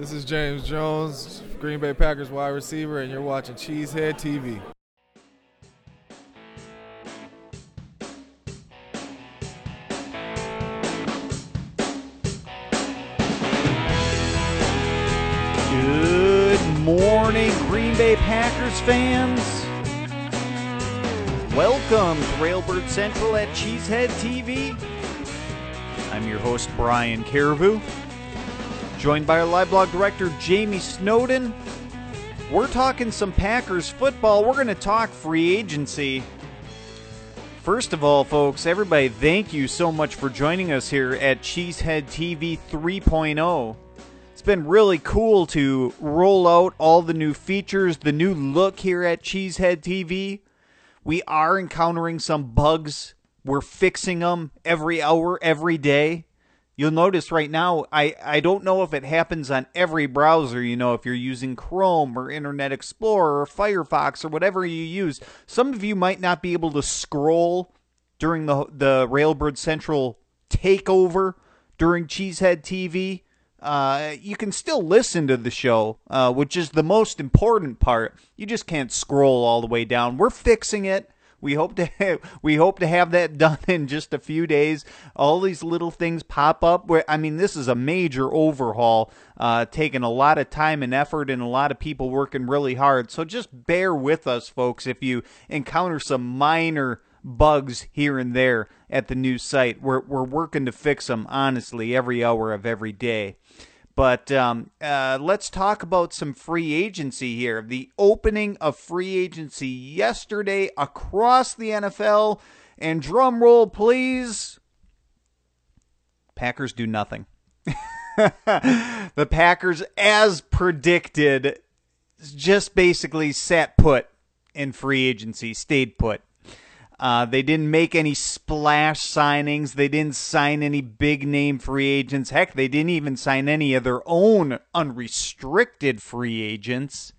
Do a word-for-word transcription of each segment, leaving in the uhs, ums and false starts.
This is James Jones, Green Bay Packers wide receiver, and you're watching Cheesehead T V. Good morning, Green Bay Packers fans. Welcome to Railbird Central at Cheesehead T V. I'm your host, Brian Caribou, joined by our live blog director, Jamie Snowden. We're talking some Packers football. We're going to talk free agency. First of all, folks, everybody, thank you so much for joining us here at Cheesehead T V three point oh. It's been really cool to roll out all the new features, the new look here at Cheesehead T V. We are encountering some bugs. We're fixing them every hour, every day. You'll notice right now, I, I don't know if it happens on every browser, you know, if you're using Chrome or Internet Explorer or Firefox or whatever you use. Some of you might not be able to scroll during the, the Railbird Central takeover during Cheesehead T V. Uh, you can still listen to the show, uh, which is the most important part. You just can't scroll all the way down. We're fixing it. We hope to have, we hope to have that done in just a few days. All these little things pop up. Where I mean, this is a major overhaul, uh, taking a lot of time and effort, and a lot of people working really hard. So just bear with us, folks, if you encounter some minor bugs here and there at the new site. We're we're working to fix them, honestly, every hour of every day. But um, uh, let's talk about some free agency here. The opening of free agency yesterday across the N F L. And drum roll, please. Packers do nothing. The Packers, as predicted, just basically sat put in free agency, stayed put. Uh, they didn't make any splash signings. They didn't sign any big-name free agents. Heck, they didn't even sign any of their own unrestricted free agents.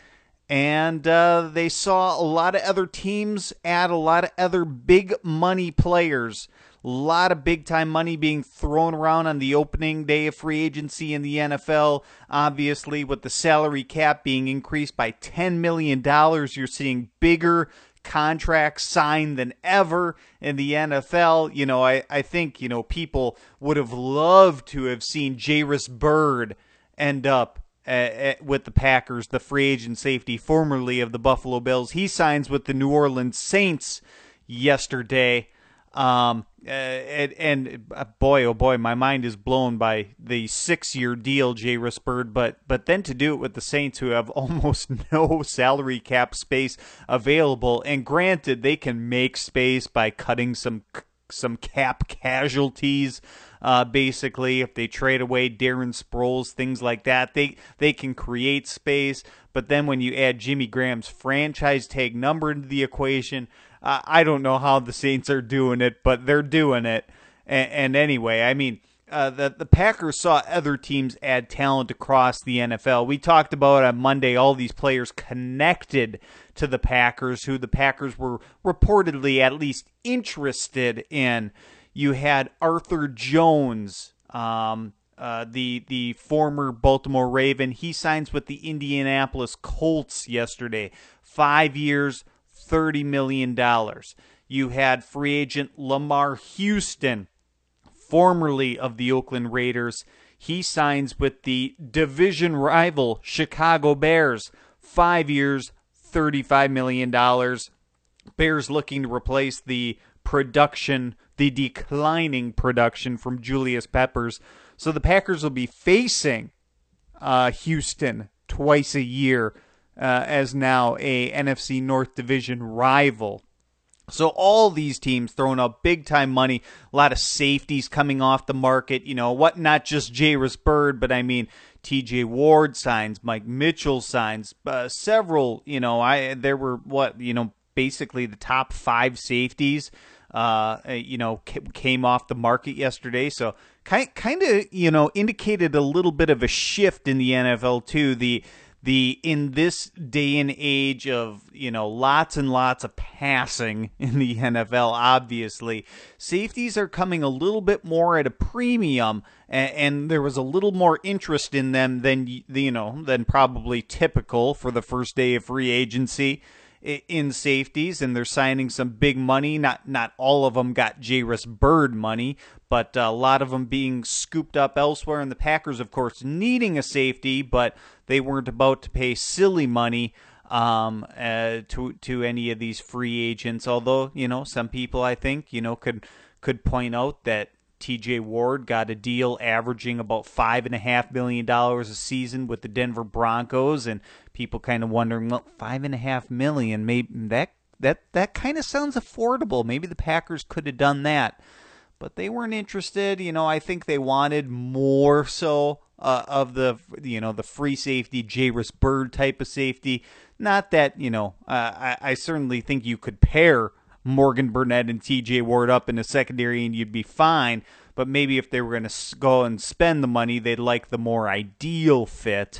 And uh, they saw a lot of other teams add a lot of other big-money players. A lot of big-time money being thrown around on the opening day of free agency in the N F L. Obviously, with the salary cap being increased by ten million dollars, you're seeing bigger contracts signed than ever in the N F L. You know, I, I think, you know, people would have loved to have seen Jairus Byrd end up uh, uh, with the Packers, the free agent safety formerly of the Buffalo Bills. He signs with the New Orleans Saints yesterday. Um, uh, and, and uh, boy, oh boy, my mind is blown by the six-year deal, Jairus Byrd, but but then to do it with the Saints, who have almost no salary cap space available, and granted, they can make space by cutting some some cap casualties. Uh, basically, if they trade away Darren Sproles, things like that, they they can create space. But then when you add Jimmy Graham's franchise tag number into the equation, uh, I don't know how the Saints are doing it, but they're doing it. And, and anyway, I mean, uh, the, the Packers saw other teams add talent across the N F L. We talked about on Monday all these players connected to the Packers, who the Packers were reportedly at least interested in. You had Arthur Jones, um, uh, the the former Baltimore Raven. He signs with the Indianapolis Colts yesterday. Five years, thirty million dollars. You had free agent Lamar Houston, formerly of the Oakland Raiders. He signs with the division rival Chicago Bears. Five years, thirty-five million dollars. Bears looking to replace the production, the declining production from Julius Peppers. So the Packers will be facing uh, Houston twice a year uh, as now a N F C North Division rival. So all these teams throwing out big-time money, a lot of safeties coming off the market, you know, what, not just Jairus Byrd, but I mean, T J Ward signs, Mike Mitchell signs, uh, several, you know, I there were, what, you know, basically the top five safeties, uh, you know, came off the market yesterday. So kind kind of, you know, indicated a little bit of a shift in the N F L too. The the in this day and age of, you know, lots and lots of passing in the N F L, obviously, safeties are coming a little bit more at a premium, and, and there was a little more interest in them than, you know, than probably typical for the first day of free agency in safeties, and they're signing some big money. Not not all of them got Jairus Byrd money, but a lot of them being scooped up elsewhere. And the Packers, of course, needing a safety, but they weren't about to pay silly money um, uh, to to any of these free agents. Although, you know, some people I think you know could could point out that T J Ward got a deal averaging about five and a half million dollars a season with the Denver Broncos, and people kind of wondering, well, five and a half million, maybe that that that kind of sounds affordable. Maybe the Packers could have done that, but they weren't interested. You know, I think they wanted more so uh, of the you know the free safety, Jairus Byrd type of safety. Not that you know, uh, I, I certainly think you could pair Morgan Burnett and T J Ward up in the secondary and you'd be fine. But maybe if they were going to go and spend the money, they'd like the more ideal fit.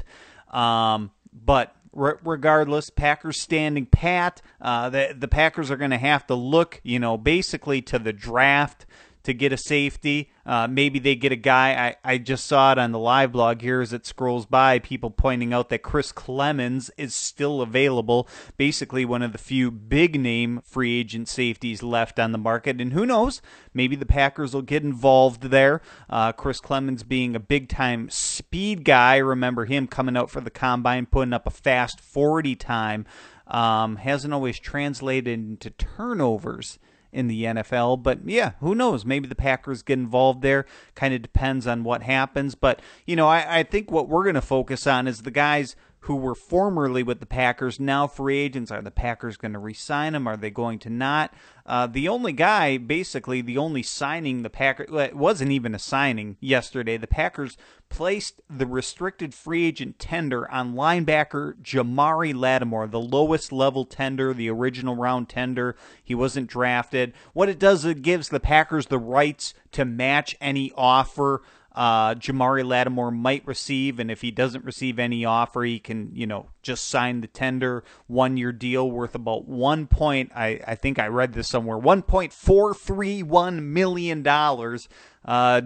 Um, but re- regardless, Packers standing pat. Uh, the, the Packers are going to have to look, you know, basically to the draft to get a safety. Uh, maybe they get a guy. I, I just saw it on the live blog here as it scrolls by, people pointing out that Chris Clemens is still available, basically one of the few big-name free agent safeties left on the market. And who knows, maybe the Packers will get involved there. Uh, Chris Clemens being a big-time speed guy. Remember him coming out for the Combine, putting up a fast forty time. Um, hasn't always translated into turnovers in the N F L, but yeah, who knows? Maybe the Packers get involved there. Kind of depends on what happens. But, you know, I, I think what we're going to focus on is the guys who were formerly with the Packers, now free agents. Are the Packers going to re-sign them? Are they going to not? Uh, the only guy, basically, the only signing the Packers, well, it wasn't even a signing yesterday. The Packers placed the restricted free agent tender on linebacker Jamari Lattimore, the lowest level tender, the original round tender. He wasn't drafted. What it does, it gives the Packers the rights to match any offer Uh, Jamari Lattimore might receive, and if he doesn't receive any offer, he can, you know, just sign the tender one-year deal worth about one point. I, I think I read this somewhere. One point four three one million dollars, uh,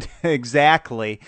exactly.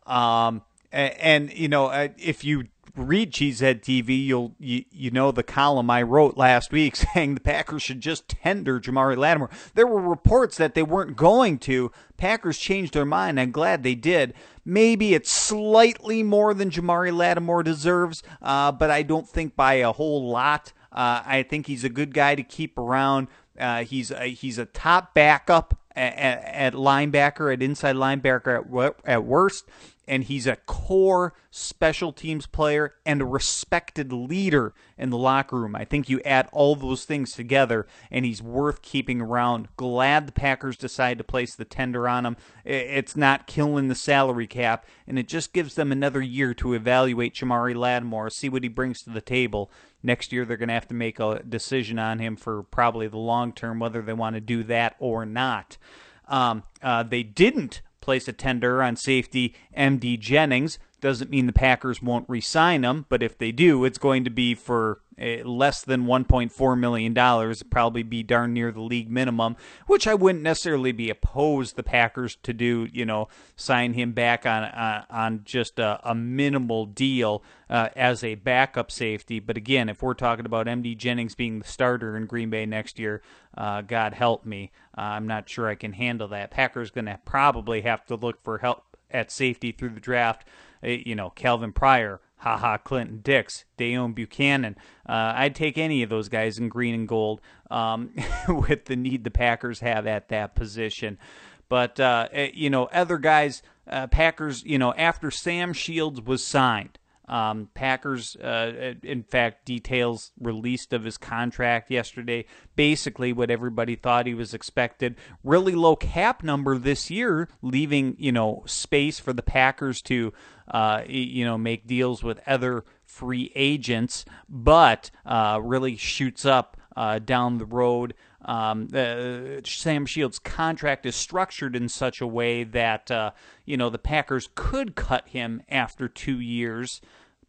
Um, and, and you know, if you read Cheesehead T V, you'll you, you know the column I wrote last week saying the Packers should just tender Jamari Lattimore. There were reports that they weren't going to. Packers changed their mind. I'm glad they did. Maybe it's slightly more than Jamari Lattimore deserves, uh, but I don't think by a whole lot. Uh, I think he's a good guy to keep around. Uh, he's a, he's a top backup at, at, at linebacker, at inside linebacker at, at worst. And he's a core special teams player and a respected leader in the locker room. I think you add all those things together, and he's worth keeping around. Glad the Packers decided to place the tender on him. It's not killing the salary cap, and it just gives them another year to evaluate Jamari Lattimore, see what he brings to the table. Next year, they're going to have to make a decision on him for probably the long term, whether they want to do that or not. Um, uh, they didn't place a tender on safety M D Jennings. Doesn't mean the Packers won't re-sign him, but if they do, it's going to be for uh, less than one point four million dollars. It'd probably be darn near the league minimum, which I wouldn't necessarily be opposed the Packers to do, you know, sign him back on uh, on just a, a minimal deal uh, as a backup safety. But again, if we're talking about M D Jennings being the starter in Green Bay next year, uh, God help me, uh, I'm not sure I can handle that. Packers going to probably have to look for help at safety through the draft. You know, Calvin Pryor, haha, Clinton Dix, Dayon Buchanan. Uh, I'd take any of those guys in green and gold um, with the need the Packers have at that position. But, uh, you know, other guys, uh, Packers, you know, after Sam Shields was signed, Um, Packers, uh, in fact, details released of his contract yesterday. Basically what everybody thought he was expected. Really low cap number this year, leaving, you know, space for the Packers to, uh, you know, make deals with other free agents, but uh, really shoots up uh, down the road. Um, uh, Sam Shields' contract is structured in such a way that, uh, you know, the Packers could cut him after two years,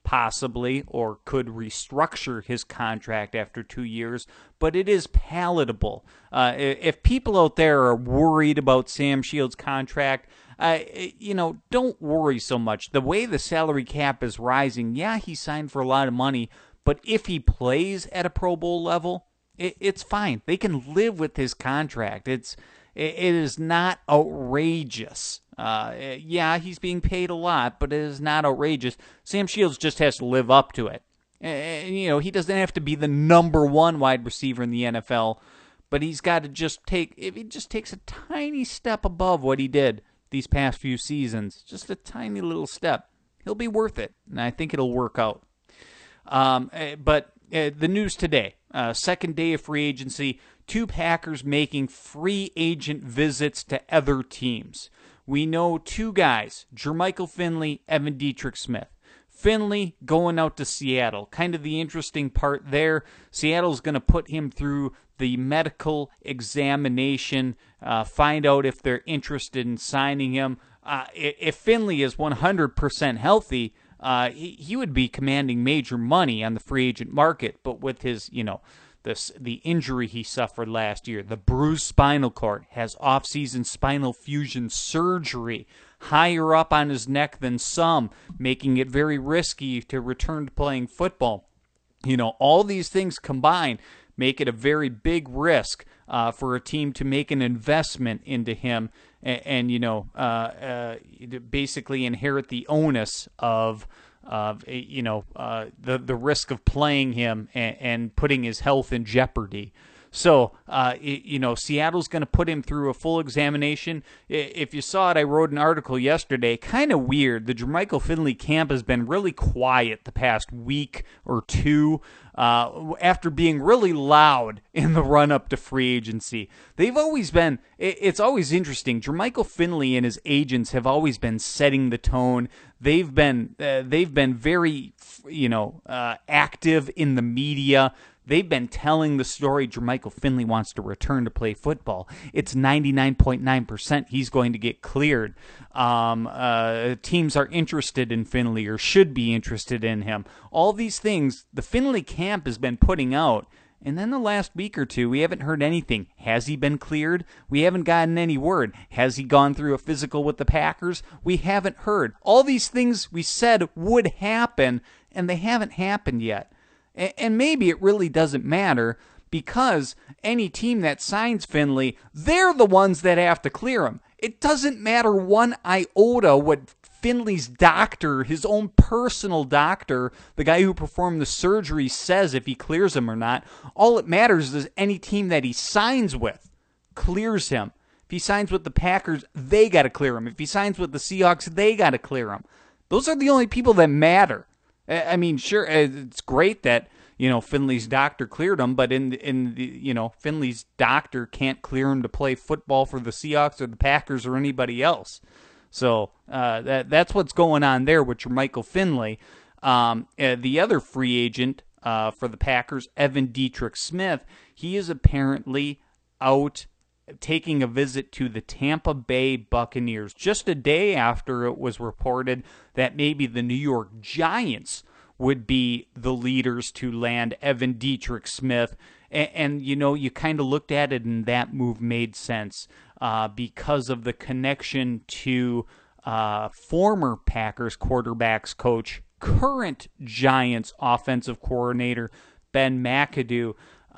possibly, or could restructure his contract after two years, but it is palatable. Uh, if people out there are worried about Sam Shields' contract, uh, you know, don't worry so much. The way the salary cap is rising, yeah, he signed for a lot of money, but if he plays at a Pro Bowl level, it, it's fine. They can live with his contract. It's it, it is not outrageous. Uh, yeah, he's being paid a lot, but it is not outrageous. Sam Shields just has to live up to it. And, you know, he doesn't have to be the number one wide receiver in the N F L, but he's got to just take, if he just takes a tiny step above what he did these past few seasons, just a tiny little step, he'll be worth it, and I think it'll work out. Um, but uh, the news today, uh, second day of free agency, two Packers making free agent visits to other teams. We know two guys, Jermichael Finley, Evan Dietrich Smith. Finley going out to Seattle. Kind of the interesting part there, Seattle's going to put him through the medical examination, uh, find out if they're interested in signing him. Uh, if Finley is one hundred percent healthy, uh, he, he would be commanding major money on the free agent market, but with his, you know, This, the injury he suffered last year, the bruised spinal cord, has off-season spinal fusion surgery higher up on his neck than some, making it very risky to return to playing football. You know, all these things combined make it a very big risk uh, for a team to make an investment into him and, and you know, uh, uh, basically inherit the onus of Of uh, you know uh, the the risk of playing him and, and putting his health in jeopardy. So uh, it, you know Seattle's going to put him through a full examination. If you saw it, I wrote an article yesterday. Kind of weird. The Jermichael Finley camp has been really quiet the past week or two. Uh, after being really loud in the run-up to free agency. They've always been, it's always interesting, Jermichael Finley and his agents have always been setting the tone. They've been, uh, they've been very, you know, uh, active in the media. They've been telling the story Jermichael Finley wants to return to play football. It's ninety-nine point nine percent he's going to get cleared. Um, uh, teams are interested in Finley or should be interested in him. All these things the Finley camp has been putting out. And then the last week or two, we haven't heard anything. Has he been cleared? We haven't gotten any word. Has he gone through a physical with the Packers? We haven't heard. All these things we said would happen, and they haven't happened yet. And maybe it really doesn't matter because any team that signs Finley, they're the ones that have to clear him. It doesn't matter one iota what Finley's doctor, his own personal doctor, the guy who performed the surgery, says if he clears him or not. All it matters is any team that he signs with clears him. If he signs with the Packers, they got to clear him. If he signs with the Seahawks, they got to clear him. Those are the only people that matter. I mean, sure, it's great that, you know, Finley's doctor cleared him, but in in the, you know, Finley's doctor can't clear him to play football for the Seahawks or the Packers or anybody else. So uh, that that's what's going on there with Jermichael Finley. Um, uh, the other free agent uh, for the Packers, Evan Dietrich Smith, he is apparently out taking a visit to the Tampa Bay Buccaneers just a day after it was reported that maybe the New York Giants would be the leaders to land Evan Dietrich Smith. And, and you know, you kind of looked at it and that move made sense uh, because of the connection to uh, former Packers quarterbacks coach, current Giants offensive coordinator, Ben McAdoo.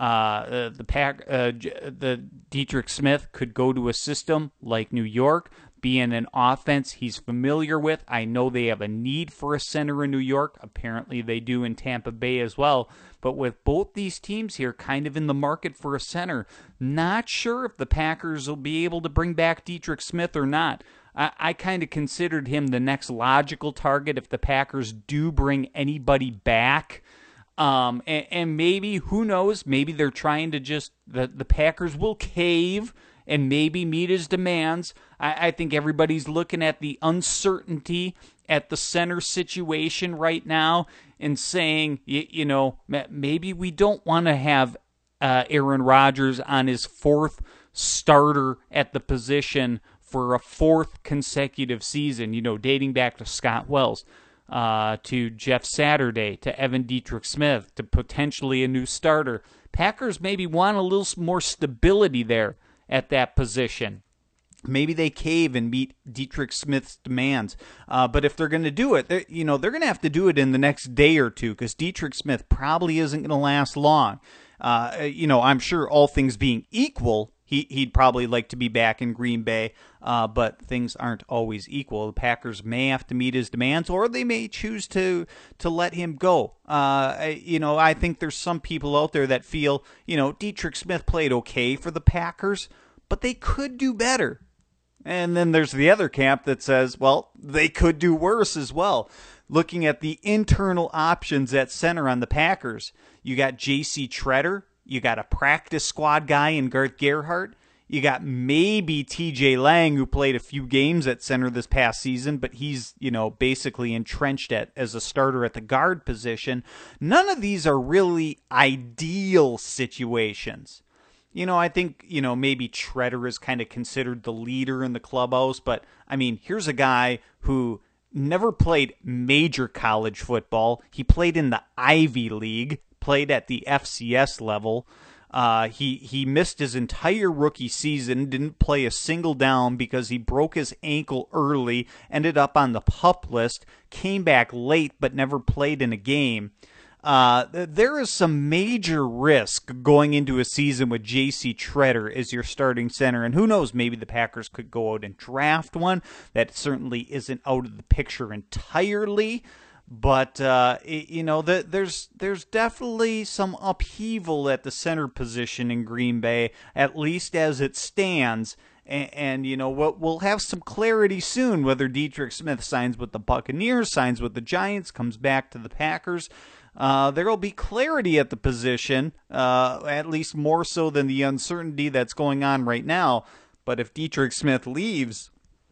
Uh, the pack, uh, the Dietrich Smith could go to a system like New York, be in an offense he's familiar with. I know they have a need for a center in New York. Apparently they do in Tampa Bay as well. But with both these teams here kind of in the market for a center, not sure if the Packers will be able to bring back Dietrich Smith or not. I, I kind of considered him the next logical target if the Packers do bring anybody back. Um, and, and maybe, who knows, maybe they're trying to just, the, the Packers will cave and maybe meet his demands. I, I think everybody's looking at the uncertainty at the center situation right now and saying, you, you know, maybe we don't want to have uh, Aaron Rodgers on his fourth starter at the position for a fourth consecutive season, you know, dating back to Scott Wells. uh, to Jeff Saturday, to Evan Dietrich Smith, to potentially a new starter. Packers maybe want a little more stability there at that position. Maybe they cave and meet Dietrich Smith's demands. Uh, but if they're going to do it, you know, they're going to have to do it in the next day or two because Dietrich Smith probably isn't going to last long. Uh, you know, I'm sure all things being equal, he, he'd probably like to be back in Green Bay, uh, but things aren't always equal. The Packers may have to meet his demands, or they may choose to to let him go. Uh, you know, I think there's some people out there that feel, you know, Dietrich Smith played okay for the Packers, but they could do better. And then there's the other camp that says, well, they could do worse as well. Looking at the internal options at center on the Packers, you got J C Tretter, you got a practice squad guy in Garth Gerhardt, you got maybe T J Lang, who played a few games at center this past season, but he's, you know, basically entrenched at as a starter at the guard position. None of these are really ideal situations. You know, I think, you know, maybe Tretter is kind of considered the leader in the clubhouse, but, I mean, here's a guy who never played major college football. He played in the Ivy League, played at the F C S level. Uh, he, he missed his entire rookie season, didn't play a single down because he broke his ankle early, ended up on the PUP list, came back late but never played in a game. Uh, there is some major risk going into a season with J C Tretter as your starting center, and who knows, maybe the Packers could go out and draft one. That certainly isn't out of the picture entirely, but uh, it, you know, the, there's there's definitely some upheaval at the center position in Green Bay, at least as it stands. And, and, you know, we'll, we'll have some clarity soon whether Dietrich Smith signs with the Buccaneers, signs with the Giants, comes back to the Packers. Uh, there will be clarity at the position, uh, at least more so than the uncertainty that's going on right now. But if Dietrich Smith leaves,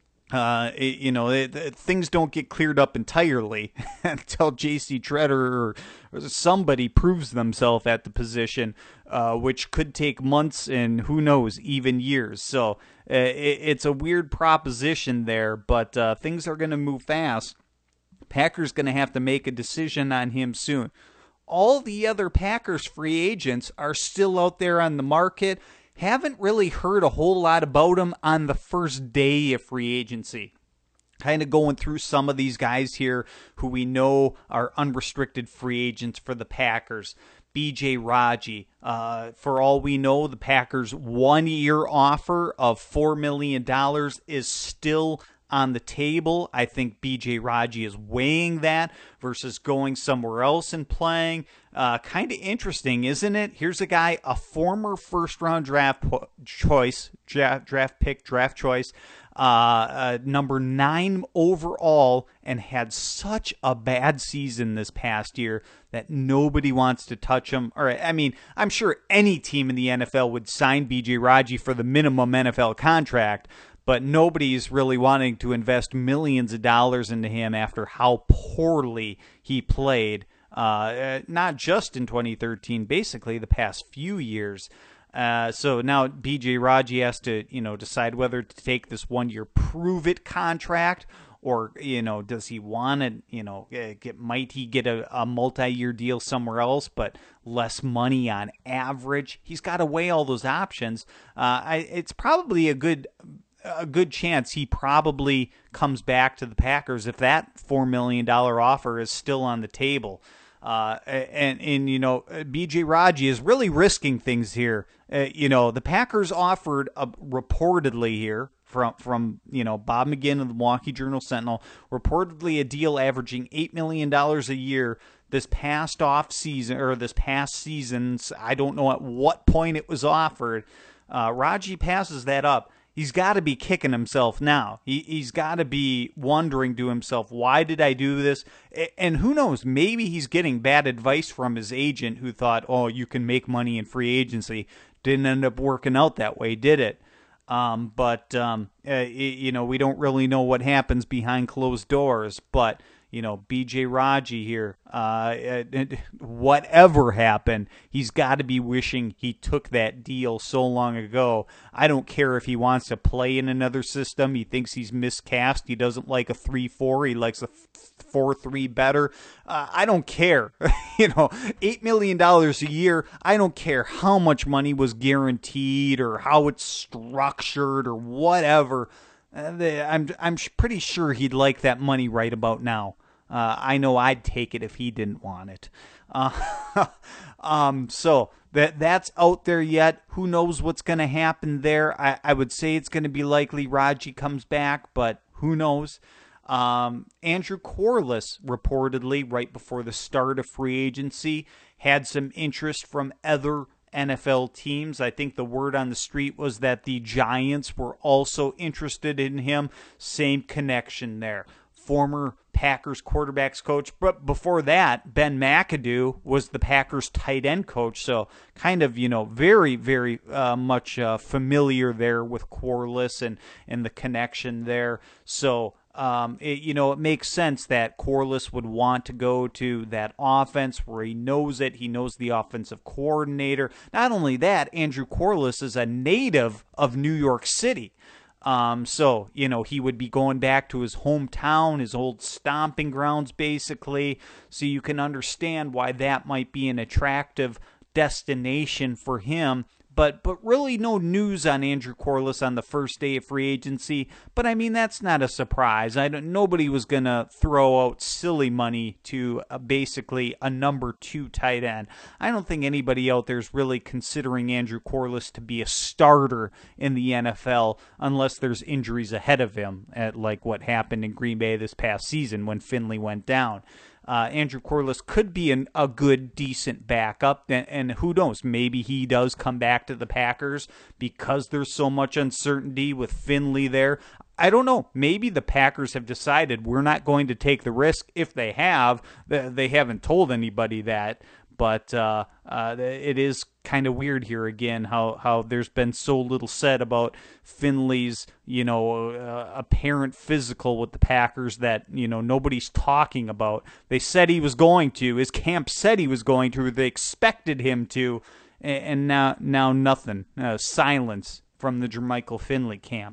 uh, it, you know, it, it, things don't get cleared up entirely until J C Tretter or, or somebody proves themselves at the position, uh, which could take months and who knows, even years. So uh, it, it's a weird proposition there, but uh, things are going to move fast. Packers going to have to make a decision on him soon. All the other Packers free agents are still out there on the market. Haven't really heard a whole lot about them on the first day of free agency. Kind of going through some of these guys here who we know are unrestricted free agents for the Packers. B J Raji, uh, for all we know, the Packers' one-year offer of four million dollars is still on the table. I think B J Raji is weighing that versus going somewhere else and playing. Uh, kind of interesting, isn't it? Here's a guy, a former first-round draft po- choice, draft, draft pick, draft choice, uh, uh, number nine overall, and had such a bad season this past year that nobody wants to touch him. Or, I mean, I'm sure any team in the N F L would sign B J Raji for the minimum N F L contract, but nobody's really wanting to invest millions of dollars into him after how poorly he played, uh, not just in twenty thirteen, basically the past few years. Uh, so now B J Raji has to, you know, decide whether to take this one-year prove-it contract, or, you know, does he want to, you know, get, might he get a, a multi-year deal somewhere else, but less money on average? He's got to weigh all those options. Uh, I, it's probably a good a good chance he probably comes back to the Packers if that four million dollars offer is still on the table. Uh, and, and, you know, B J Raji is really risking things here. Uh, you know, the Packers offered a, reportedly here from, from, you know, Bob McGinn of the Milwaukee Journal-Sentinel, reportedly a deal averaging eight million dollars a year this past off season, or this past seasons. I don't know at what point it was offered. Uh, Raji passes that up. He's got to be kicking himself now. He, he's got to be wondering to himself, why did I do this? And who knows, maybe he's getting bad advice from his agent who thought, oh, you can make money in free agency. Didn't end up working out that way, did it? Um, but, um, uh, you know, we don't really know what happens behind closed doors. But, you know, B J Raji here, uh, whatever happened, he's got to be wishing he took that deal so long ago. I don't care if he wants to play in another system. He thinks he's miscast. He doesn't like a three four. He likes a four three better. Uh, I don't care. You know, eight million dollars a year, I don't care how much money was guaranteed or how it's structured or whatever. Uh, they, I'm I'm pretty sure he'd like that money right about now. Uh, I know I'd take it if he didn't want it. Uh, um, so that that's out there yet. Who knows what's going to happen there? I, I would say it's going to be likely Raji comes back, but who knows? Um, Andrew Corliss reportedly right before the start of free agency had some interest from other N F L teams. I think the word on the street was that the Giants were also interested in him. Same connection there. Former Packers quarterbacks coach, but before that, Ben McAdoo was the Packers tight end coach. So kind of, you know, very, very uh, much uh, familiar there with Corliss and, and the connection there. So Um, it, you know, it makes sense that Corliss would want to go to that offense where he knows it. He knows the offensive coordinator. Not only that, Andrew Corliss is a native of New York City. Um, so, you know, he would be going back to his hometown, his old stomping grounds, basically. So you can understand why that might be an attractive destination for him. But but really no news on Andrew Corliss on the first day of free agency. But, I mean, that's not a surprise. I don't, nobody was going to throw out silly money to uh, basically a number two tight end. I don't think anybody out there is really considering Andrew Corliss to be a starter in the N F L unless there's injuries ahead of him, at like what happened in Green Bay this past season when Finley went down. Uh, Andrew Corliss could be an, a good, decent backup, and, and who knows, maybe he does come back to the Packers because there's so much uncertainty with Finley there. I don't know. Maybe the Packers have decided we're not going to take the risk. If they have, they haven't told anybody that. But uh, uh, it is kind of weird here again how, how there's been so little said about Finley's, you know, uh, apparent physical with the Packers that, you know, nobody's talking about. They said he was going to. His camp said he was going to. They expected him to. And now, now nothing. Uh, silence from the Jermichael Finley camp.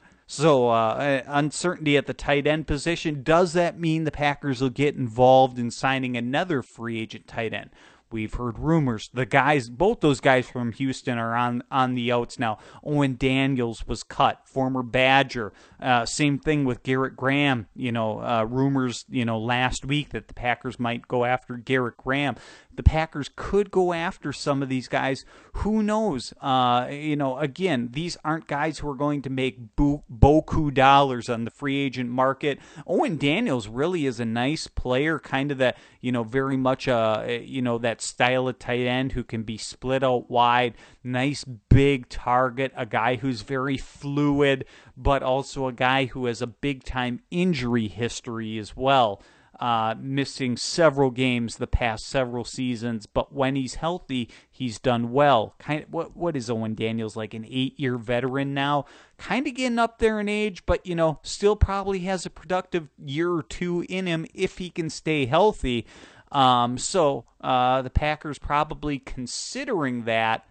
So uh, uncertainty at the tight end position. Does that mean the Packers will get involved in signing another free agent tight end? We've heard rumors. The guys, both those guys from Houston are on, on the outs now. Owen Daniels was cut, former Badger. Uh, same thing with Garrett Graham. You know, uh, rumors, you know, last week that the Packers might go after Garrett Graham. The Packers could go after some of these guys. Who knows? Uh, you know, again, these aren't guys who are going to make bu- boku dollars on the free agent market. Owen Daniels really is a nice player, kind of that, you know, very much, uh, you know, that style of tight end who can be split out wide. Nice big target, a guy who's very fluid, but also a guy who has a big-time injury history as well. Uh, missing several games the past several seasons, but when he's healthy, he's done well. Kind of, what what is Owen Daniels, like an eight-year veteran now? Kind of getting up there in age, but you know, still probably has a productive year or two in him if he can stay healthy. Um, so uh, the Packers probably considering that.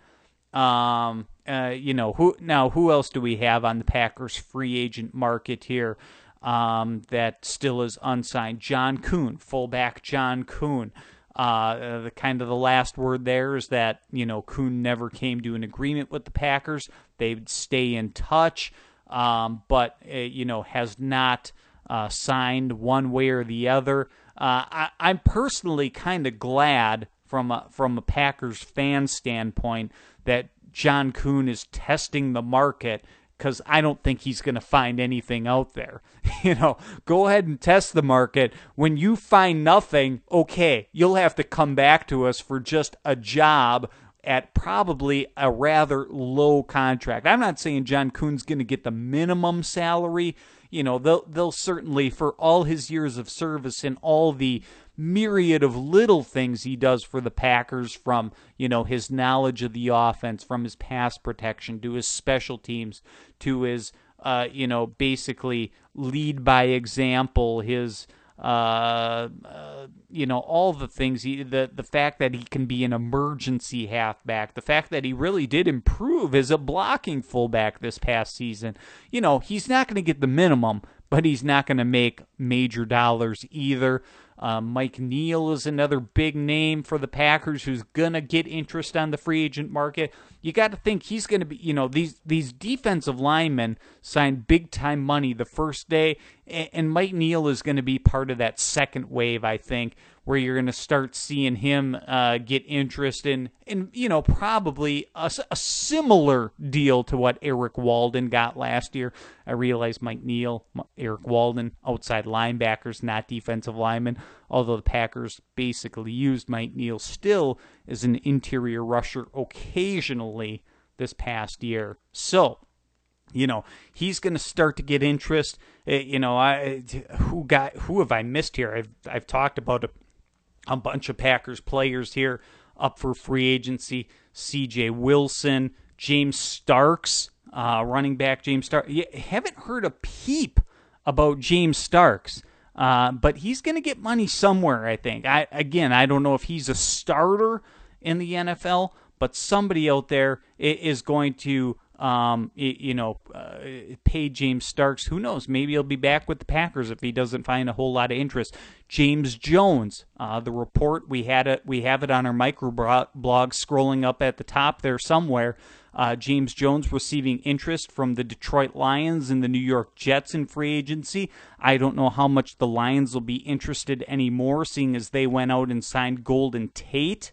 Um, uh, you know, who now? Who else do we have on the Packers free agent market here? Um, that still is unsigned. John Kuhn, fullback John Kuhn. Uh, the kind of the last word there is that, you know, Kuhn never came to an agreement with the Packers. They would stay in touch, um, but, uh, you know, has not uh, signed one way or the other. Uh, I, I'm personally kind of glad from a, from a Packers fan standpoint that John Kuhn is testing the market, because I don't think he's going to find anything out there. You know, go ahead and test the market. When you find nothing, okay, you'll have to come back to us for just a job at probably a rather low contract. I'm not saying John Kuhn's going to get the minimum salary. You know, they'll, they'll certainly, for all his years of service and all the myriad of little things he does for the Packers, from, you know, his knowledge of the offense, from his pass protection to his special teams to his, uh, you know, basically lead by example, his, uh, uh, you know, all the things. He, the the fact that he can be an emergency halfback, the fact that he really did improve as a blocking fullback this past season. You know, he's not going to get the minimum, but he's not going to make major dollars either. Uh, Mike Neal is another big name for the Packers who's going to get interest on the free agent market. You got to think he's going to be, you know, these these defensive linemen signed big-time money the first day, and, and Mike Neal is going to be part of that second wave, I think, where you're going to start seeing him uh, get interest in, in, you know, probably a, a similar deal to what Eric Walden got last year. I realize Mike Neal, Eric Walden, outside linebackers, not defensive linemen, although the Packers basically used Mike Neal still as an interior rusher occasionally this past year. So, you know, he's going to start to get interest. You know, I who got who have I missed here? I've I've talked about a, a bunch of Packers players here up for free agency. C J Wilson, James Starks, uh, running back James Starks. You haven't heard a peep about James Starks, uh, but he's going to get money somewhere, I think. I again, I don't know if he's a starter in the N F L, but somebody out there is going to, um, you know, uh, pay James Starks. Who knows? Maybe he'll be back with the Packers if he doesn't find a whole lot of interest. James Jones, uh, the report, we had it, we have it on our microblog scrolling up at the top there somewhere. Uh, James Jones receiving interest from the Detroit Lions and the New York Jets in free agency. I don't know how much the Lions will be interested anymore, seeing as they went out and signed Golden Tate.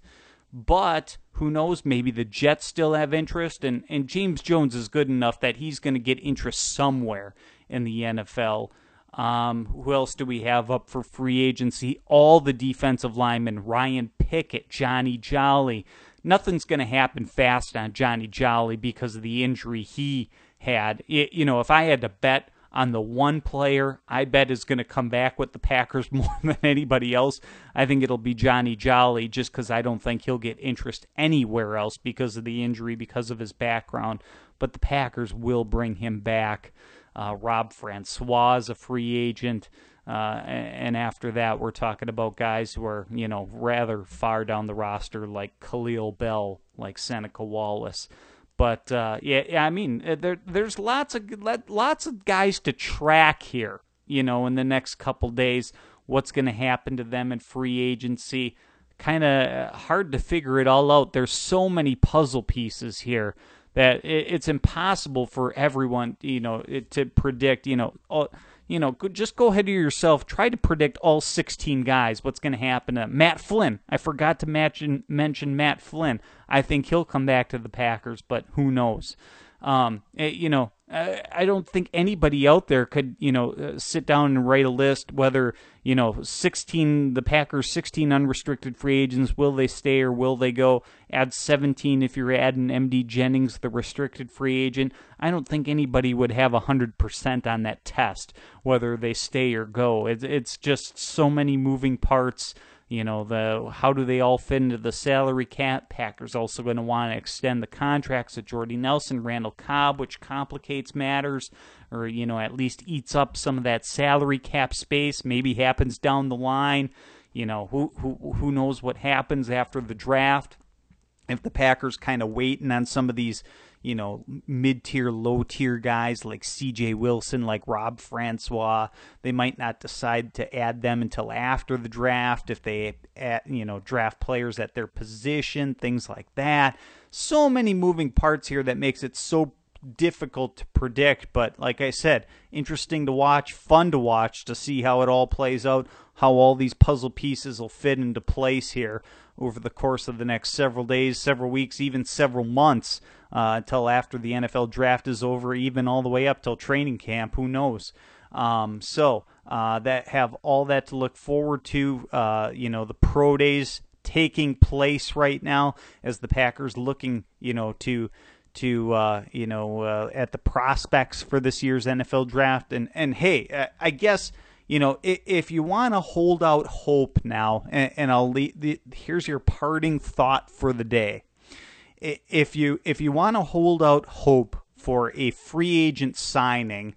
But who knows, maybe the Jets still have interest, and, and James Jones is good enough that he's going to get interest somewhere in the N F L. Um, who else do we have up for free agency? All the defensive linemen, Ryan Pickett, Johnny Jolly. Nothing's going to happen fast on Johnny Jolly because of the injury he had. It, you know, if I had to bet on the one player I bet is going to come back with the Packers more than anybody else, I think it'll be Johnny Jolly, just because I don't think he'll get interest anywhere else because of the injury, because of his background. But the Packers will bring him back. Uh, Rob Francois is a free agent. Uh, and after that, we're talking about guys who are, you know, rather far down the roster, like Khalil Bell, like Seneca Wallace. But uh, yeah, yeah, I mean, there, there's lots of lots of guys to track here. You know, in the next couple days, what's going to happen to them in free agency? Kind of hard to figure it all out. There's so many puzzle pieces here that it's impossible for everyone, you know, to predict. You know, all, you know, just go ahead of yourself. Try to predict all sixteen guys. What's going to happen to Matt Flynn? I forgot to mention, mention Matt Flynn. I think he'll come back to the Packers, but who knows? Um, you know, I don't think anybody out there could, you know, uh, sit down and write a list whether, you know, sixteen, the Packers, sixteen unrestricted free agents, will they stay or will they go? Add seventeen if you're adding M D Jennings, the restricted free agent. I don't think anybody would have one hundred percent on that test, whether they stay or go. It's, it's just so many moving parts. You know, the how do they all fit into the salary cap? Packers also going to want to extend the contracts of Jordy Nelson, Randall Cobb, which complicates matters, or, you know, at least eats up some of that salary cap space. Maybe happens down the line. You know, who who who knows what happens after the draft? If the Packers kind of waiting on some of these, you know, mid-tier, low-tier guys like C J Wilson, like Rob Francois, they might not decide to add them until after the draft if they, add, you know, draft players at their position, things like that. So many moving parts here that makes it so difficult to predict. But like I said, interesting to watch, fun to watch to see how it all plays out, how all these puzzle pieces will fit into place here over the course of the next several days, several weeks, even several months, uh, until after the N F L draft is over, even all the way up till training camp. Who knows? Um, so uh, that have all that to look forward to. Uh, you know, the pro days taking place right now as the Packers looking, you know, to to uh, you know uh, at the prospects for this year's N F L draft. And and hey, I guess, you know, if you want to hold out hope now, and, and I'll leave the, here's your parting thought for the day. If you if you want to hold out hope for a free agent signing,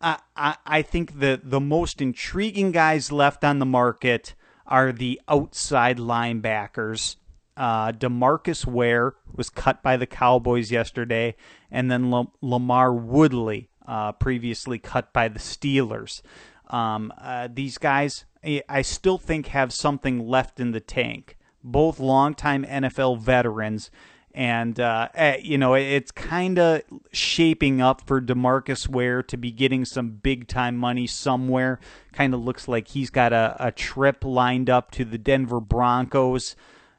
I, I, I think the, the most intriguing guys left on the market are the outside linebackers. Uh, DeMarcus Ware was cut by the Cowboys yesterday, and then L- Lamar Woodley, uh, previously cut by the Steelers. Um, uh, these guys, I still think, have something left in the tank. Both longtime N F L veterans, and uh, you know it's kind of shaping up for DeMarcus Ware to be getting some big time money somewhere. Kind of looks like he's got a, a trip lined up to the Denver Broncos.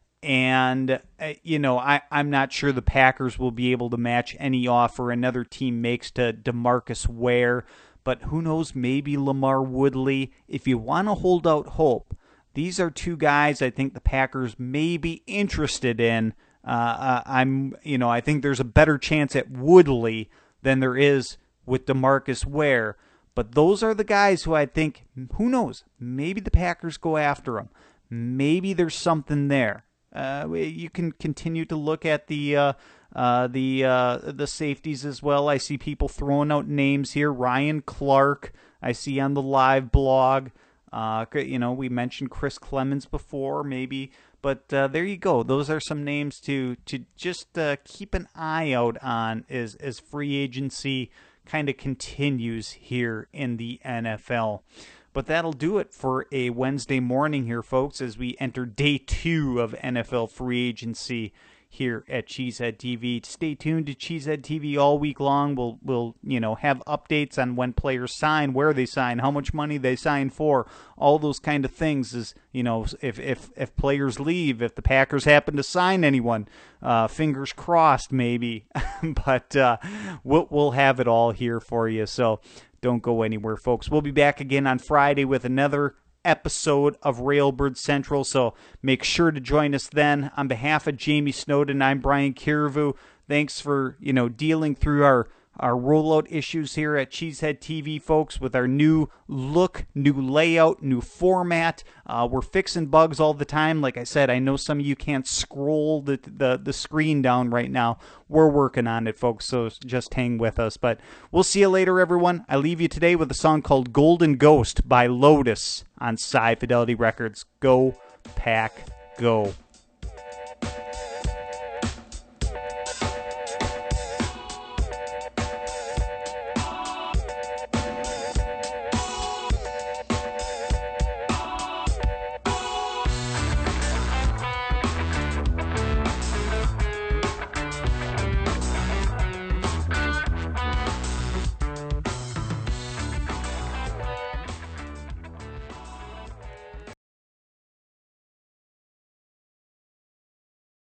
And, uh, you know, I, I'm not sure the Packers will be able to match any offer another team makes to DeMarcus Ware. But who knows, maybe Lamar Woodley. If you want to hold out hope, these are two guys I think the Packers may be interested in. Uh, uh, I'm, you know, I think there's a better chance at Woodley than there is with DeMarcus Ware. But those are the guys who I think, who knows, maybe the Packers go after them. Maybe there's something there. Uh, you can continue to look at the uh, uh, the uh, the safeties as well. I see people throwing out names here. Ryan Clark, I see on the live blog. Uh, you know, we mentioned Chris Clemens before, maybe, but uh, there you go. Those are some names to to just uh, keep an eye out on as as free agency kind of continues here in the N F L. But that'll do it for a Wednesday morning here, folks, as we enter day two of N F L free agency here at Cheesehead T V. Stay tuned to Cheesehead T V all week long. We'll, we'll, you know, have updates on when players sign, where they sign, how much money they sign for, all those kind of things. Is, you know, if if if players leave, if the Packers happen to sign anyone, uh, fingers crossed, maybe. but uh, we'll we'll have it all here for you. So don't go anywhere, folks. We'll be back again on Friday with another episode of Railbird Central, so make sure to join us then. On behalf of Jamie Snowden, I'm Brian Kiravu. Thanks for, you know, dealing through our, our rollout issues here at Cheesehead T V, folks, with our new look, new layout, new format. Uh, we're fixing bugs all the time. Like I said, I know some of you can't scroll the, the, the screen down right now. We're working on it, folks, so just hang with us. But we'll see you later, everyone. I leave you today with a song called Golden Ghost by Lotus on Sci Fidelity Records. Go, Pack, go.